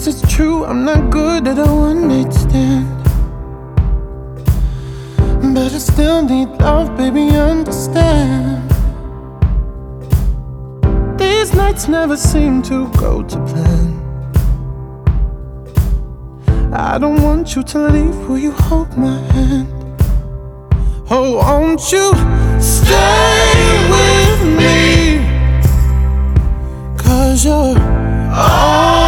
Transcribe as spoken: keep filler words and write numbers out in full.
Cause it's true, I'm not good at a one night stand, but I still need love, baby, understand. These nights never seem to go to plan. I don't want you to leave, will you hold my hand? Oh, won't you stay with me? Cause you're all